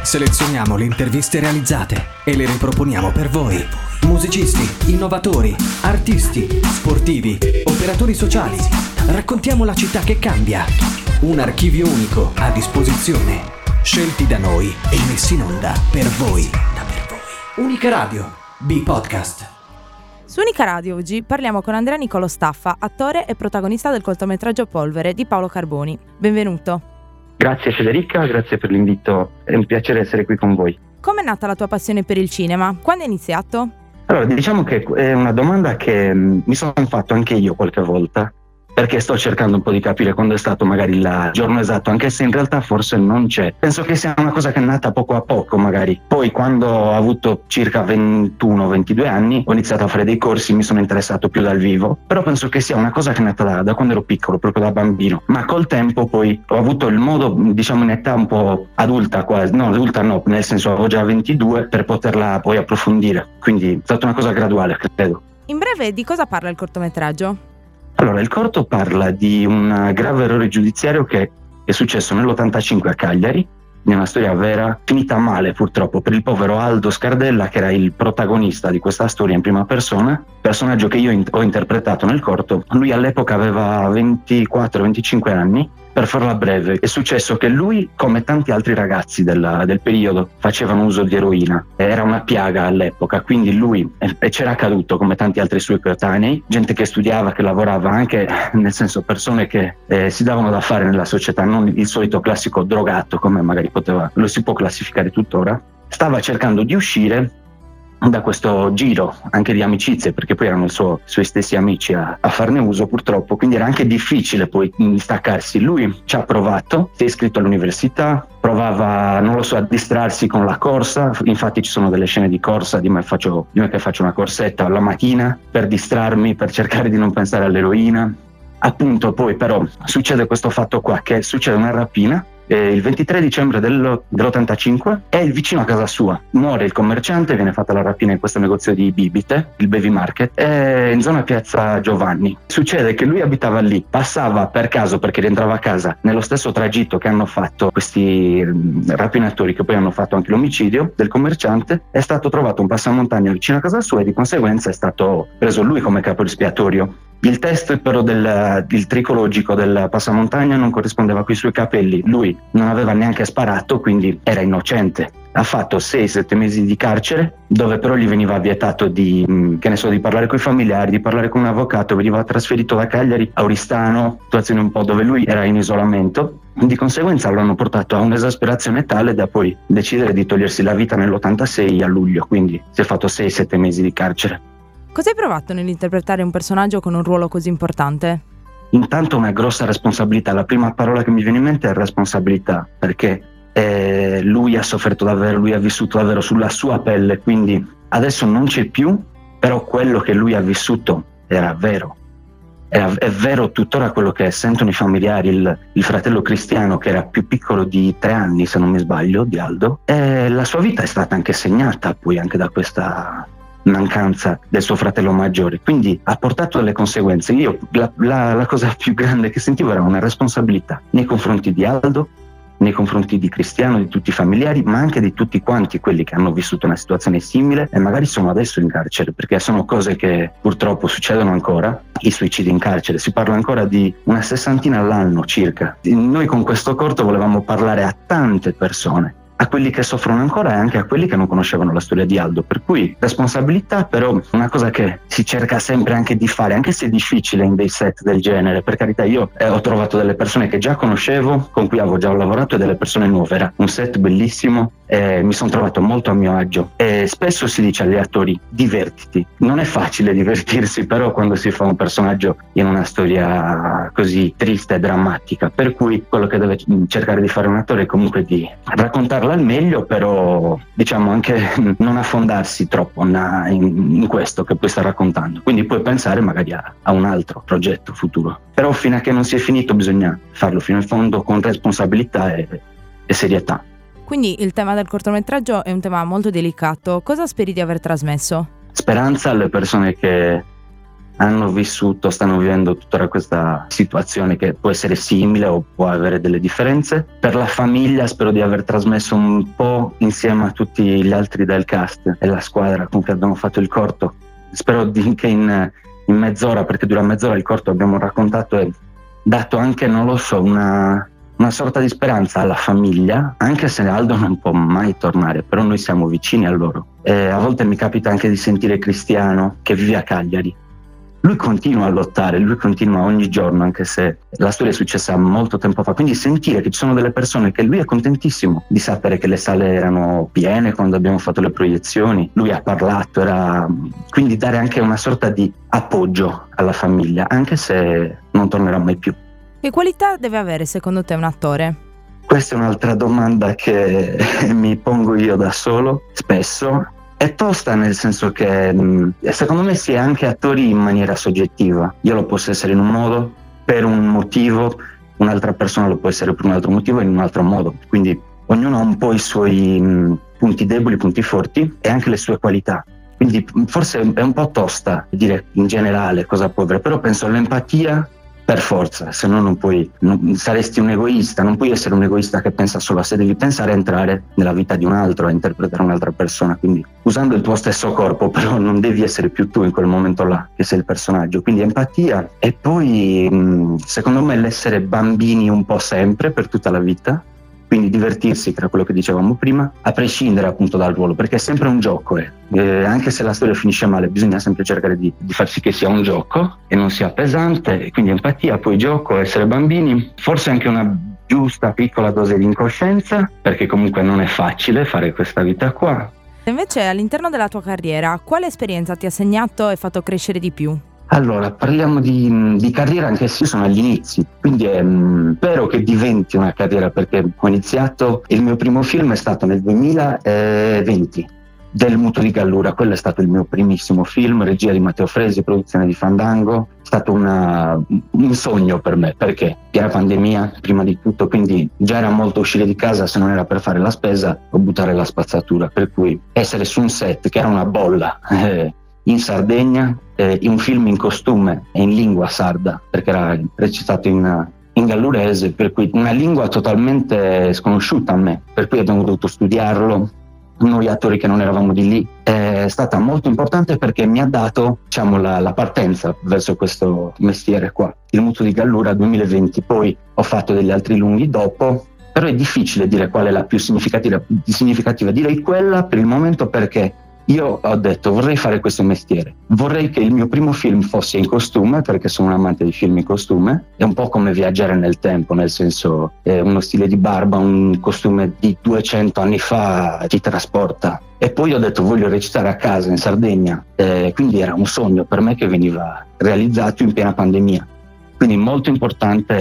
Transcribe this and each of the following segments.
Selezioniamo le interviste realizzate e le riproponiamo per voi. Musicisti, innovatori, artisti, sportivi, operatori sociali. Raccontiamo la città che cambia. Un archivio unico a disposizione. Scelti da noi e messi in onda per voi. Unica Radio, B-Podcast. Su Unica Radio oggi parliamo con Andrea Nicolo Staffa, attore e protagonista del cortometraggio Polvere di Paolo Carboni. Benvenuto. Grazie Federica, grazie per l'invito, è un piacere essere qui con voi. Com'è nata la tua passione per il cinema? Quando è iniziato? Allora, diciamo che è una domanda che mi sono fatto anche io qualche volta, perché sto cercando un po' di capire quando è stato magari il giorno esatto, anche se in realtà forse non c'è. Penso che sia una cosa che è nata poco a poco magari. Poi quando ho avuto circa 21-22 anni ho iniziato a fare dei corsi, mi sono interessato più dal vivo, però penso che sia una cosa che è nata da quando ero piccolo, proprio da bambino. Ma col tempo poi ho avuto il modo, diciamo in età un po' adulta quasi, no adulta no, nel senso avevo già 22 per poterla poi approfondire, quindi è stata una cosa graduale, credo. In breve, di cosa parla il cortometraggio? Allora, il corto parla di un grave errore giudiziario che è successo nell'85 a Cagliari, di una storia vera, finita male purtroppo per il povero Aldo Scardella, che era il protagonista di questa storia in prima persona, personaggio che io ho interpretato nel corto. Lui all'epoca aveva 24-25 anni. Per farla breve, è successo che lui, come tanti altri ragazzi del periodo, facevano uso di eroina. Era una piaga all'epoca, quindi lui c'era caduto come tanti altri suoi coetanei, gente che studiava, che lavorava, anche nel senso persone che si davano da fare nella società, non il solito classico drogato come magari lo si può classificare tuttora. Stava cercando di uscire da questo giro anche di amicizie, perché poi erano i suoi stessi amici a farne uso purtroppo, quindi era anche difficile poi staccarsi. Lui ci ha provato, si è iscritto all'università, provava, non lo so, a distrarsi con la corsa, infatti ci sono delle scene di corsa di me che faccio una corsetta alla mattina per distrarmi, per cercare di non pensare all'eroina. Appunto poi però succede questo fatto qua, che succede una rapina il 23 dicembre dell'85 è vicino a casa sua, muore il commerciante, viene fatta la rapina in questo negozio di bibite, il Baby Market, in zona Piazza Giovanni. Succede che lui abitava lì, passava per caso perché rientrava a casa nello stesso tragitto che hanno fatto questi rapinatori, che poi hanno fatto anche l'omicidio del commerciante. È stato trovato un passamontagna vicino a casa sua e di conseguenza è stato preso lui come capo espiatorio. Il test però del tricologico del passamontagna non corrispondeva coi suoi capelli, lui non aveva neanche sparato, quindi era innocente. Ha fatto 6-7 mesi di carcere, dove però gli veniva vietato di parlare con i familiari, di parlare con un avvocato, veniva trasferito da Cagliari a Oristano, situazione un po' dove lui era in isolamento. Di conseguenza lo hanno portato a un'esasperazione tale da poi decidere di togliersi la vita nell'86 a luglio, quindi si è fatto 6-7 mesi di carcere. Cosa hai provato nell'interpretare un personaggio con un ruolo così importante? Intanto una grossa responsabilità, la prima parola che mi viene in mente è responsabilità, perché lui ha sofferto davvero, lui ha vissuto davvero sulla sua pelle, quindi adesso non c'è più, però quello che lui ha vissuto era vero. È vero tuttora quello che sentono i familiari, il fratello Cristiano, che era più piccolo di 3 anni se non mi sbaglio, di Aldo, e la sua vita è stata anche segnata poi anche da questa mancanza del suo fratello maggiore, quindi ha portato delle conseguenze. Io la cosa più grande che sentivo era una responsabilità nei confronti di Aldo, nei confronti di Cristiano, di tutti i familiari, ma anche di tutti quanti quelli che hanno vissuto una situazione simile e magari sono adesso in carcere, perché sono cose che purtroppo succedono ancora. I suicidi in carcere, si parla ancora di una 60 all'anno circa. Noi con questo corto volevamo parlare a tante persone, a quelli che soffrono ancora e anche a quelli che non conoscevano la storia di Aldo, per cui responsabilità, però una cosa che si cerca sempre anche di fare, anche se è difficile in dei set del genere. Per carità, io ho trovato delle persone che già conoscevo, con cui avevo già lavorato, e delle persone nuove. Era un set bellissimo, mi sono trovato molto a mio agio e spesso si dice agli attori: divertiti. Non è facile divertirsi però quando si fa un personaggio in una storia così triste e drammatica, per cui quello che deve cercare di fare un attore è comunque di raccontarla al meglio, però diciamo anche non affondarsi troppo in questo che poi sta raccontando, quindi puoi pensare magari a un altro progetto futuro, però fino a che non si è finito bisogna farlo fino in fondo con responsabilità e serietà. Quindi il tema del cortometraggio è un tema molto delicato. Cosa speri di aver trasmesso? Speranza alle persone che hanno vissuto, stanno vivendo tutta questa situazione che può essere simile o può avere delle differenze. Per la famiglia spero di aver trasmesso un po' insieme a tutti gli altri del cast e la squadra con cui abbiamo fatto il corto. Spero che in mezz'ora, perché dura mezz'ora il corto, abbiamo raccontato e dato anche, non lo so, una sorta di speranza alla famiglia, anche se Aldo non può mai tornare, però noi siamo vicini a loro. E a volte mi capita anche di sentire Cristiano, che vive a Cagliari. Lui continua a lottare, lui continua ogni giorno, anche se la storia è successa molto tempo fa. Quindi sentire che ci sono delle persone, che lui è contentissimo di sapere che le sale erano piene quando abbiamo fatto le proiezioni, lui ha parlato, quindi dare anche una sorta di appoggio alla famiglia, anche se non tornerà mai più. Che qualità deve avere secondo te un attore? Questa è un'altra domanda che mi pongo io da solo, spesso. È tosta, nel senso che secondo me si è anche attori in maniera soggettiva. Io lo posso essere in un modo per un motivo, un'altra persona lo può essere per un altro motivo in un altro modo. Quindi ognuno ha un po' i suoi punti deboli, punti forti e anche le sue qualità. Quindi forse è un po' tosta dire in generale cosa può avere, però penso all'empatia per forza, se no non saresti un egoista, non puoi essere un egoista che pensa solo a sé, devi pensare a entrare nella vita di un altro, a interpretare un'altra persona, quindi usando il tuo stesso corpo, però non devi essere più tu in quel momento là, che sei il personaggio, quindi empatia. E poi secondo me l'essere bambini un po' sempre, per tutta la vita, quindi divertirsi, che era quello che dicevamo prima, a prescindere appunto dal ruolo, perché è sempre un gioco, anche se la storia finisce male bisogna sempre cercare di far sì che sia un gioco e non sia pesante, quindi empatia, poi gioco, essere bambini, forse anche una giusta piccola dose di incoscienza, perché comunque non è facile fare questa vita qua. Invece all'interno della tua carriera, quale esperienza ti ha segnato e fatto crescere di più? Allora, parliamo di carriera, anche se io sono agli inizi, quindi spero che diventi una carriera, perché ho iniziato, il mio primo film è stato nel 2020, del Muto di Gallura, quello è stato il mio primissimo film, regia di Matteo Fresi, produzione di Fandango, è stato un sogno per me, perché era pandemia prima di tutto, quindi già era molto uscire di casa, se non era per fare la spesa o buttare la spazzatura, per cui essere su un set che era una bolla, in Sardegna, in un film in costume e in lingua sarda, perché era recitato in gallurese, per cui una lingua totalmente sconosciuta a me, per cui abbiamo dovuto studiarlo, noi attori che non eravamo di lì. È stata molto importante perché mi ha dato, diciamo, la partenza verso questo mestiere qua. Il Muto di Gallura 2020, poi ho fatto degli altri lunghi dopo, però è difficile dire qual è la più significativa. Direi quella per il momento, perché io ho detto vorrei fare questo mestiere, vorrei che il mio primo film fosse in costume, perché sono un amante di film in costume, è un po' come viaggiare nel tempo, nel senso è uno stile di barba, un costume di 200 anni fa ti trasporta. E poi ho detto voglio recitare a casa in Sardegna, quindi era un sogno per me che veniva realizzato in piena pandemia, quindi molto importante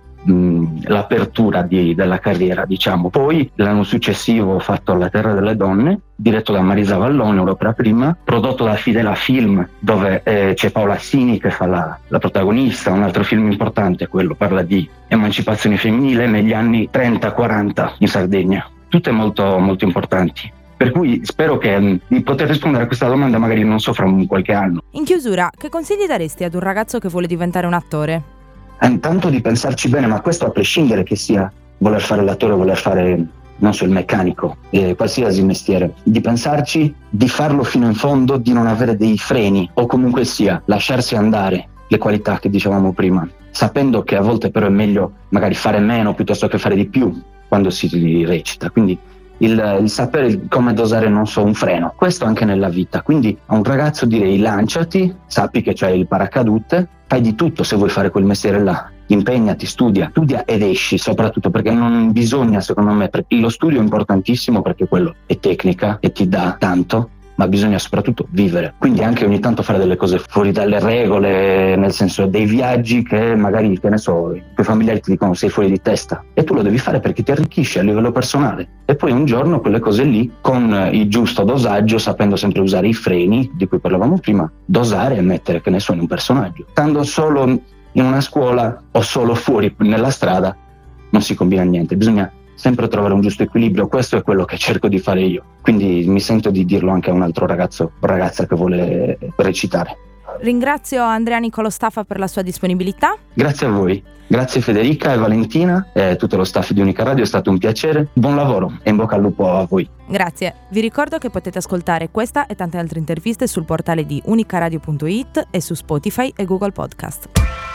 l'apertura della carriera, diciamo. Poi l'anno successivo ho fatto La Terra delle Donne, diretto da Marisa Vallone, un'opera prima, prodotto da Fidela Film, dove c'è Paola Assini che fa la protagonista. Un altro film importante, quello parla di emancipazione femminile negli anni 30-40 in Sardegna, tutte molto, molto importanti. Per cui spero di poter rispondere a questa domanda, magari non so, fra qualche anno. In chiusura, che consigli daresti ad un ragazzo che vuole diventare un attore? Intanto di pensarci bene, ma questo a prescindere che sia voler fare l'attore, voler fare, non so, il meccanico, qualsiasi mestiere, di pensarci, di farlo fino in fondo, di non avere dei freni, o comunque sia lasciarsi andare le qualità che dicevamo prima, sapendo che a volte però è meglio magari fare meno piuttosto che fare di più quando si recita. Quindi il sapere come dosare, non so, un freno, questo anche nella vita. Quindi a un ragazzo direi lanciati, sappi che c'hai il paracadute, fai di tutto se vuoi fare quel mestiere là, impegnati, studia ed esci, soprattutto perché non bisogna, secondo me, perché lo studio è importantissimo perché quello è tecnica e ti dà tanto, ma bisogna soprattutto vivere, quindi anche ogni tanto fare delle cose fuori dalle regole, nel senso dei viaggi che magari, che ne so, i tuoi familiari ti dicono sei fuori di testa e tu lo devi fare perché ti arricchisce a livello personale, e poi un giorno quelle cose lì con il giusto dosaggio, sapendo sempre usare i freni di cui parlavamo prima, dosare e mettere, che ne so, in un personaggio. Stando solo in una scuola o solo fuori nella strada non si combina niente, bisogna sempre trovare un giusto equilibrio. Questo è quello che cerco di fare io, quindi mi sento di dirlo anche a un altro ragazzo o ragazza che vuole recitare. Ringrazio Andrea Nicolò Staffa per la sua disponibilità. Grazie a voi. Grazie Federica e Valentina e tutto lo staff di Unica Radio, è stato un piacere. Buon lavoro e in bocca al lupo a voi. Grazie. Vi ricordo che potete ascoltare questa e tante altre interviste sul portale di unicaradio.it e su Spotify e Google Podcast.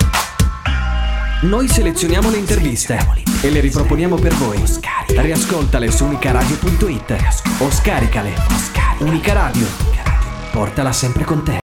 Noi selezioniamo le interviste e le riproponiamo per voi. Riascoltale su unicaradio.it o scaricale. Unica Radio. Portala sempre con te.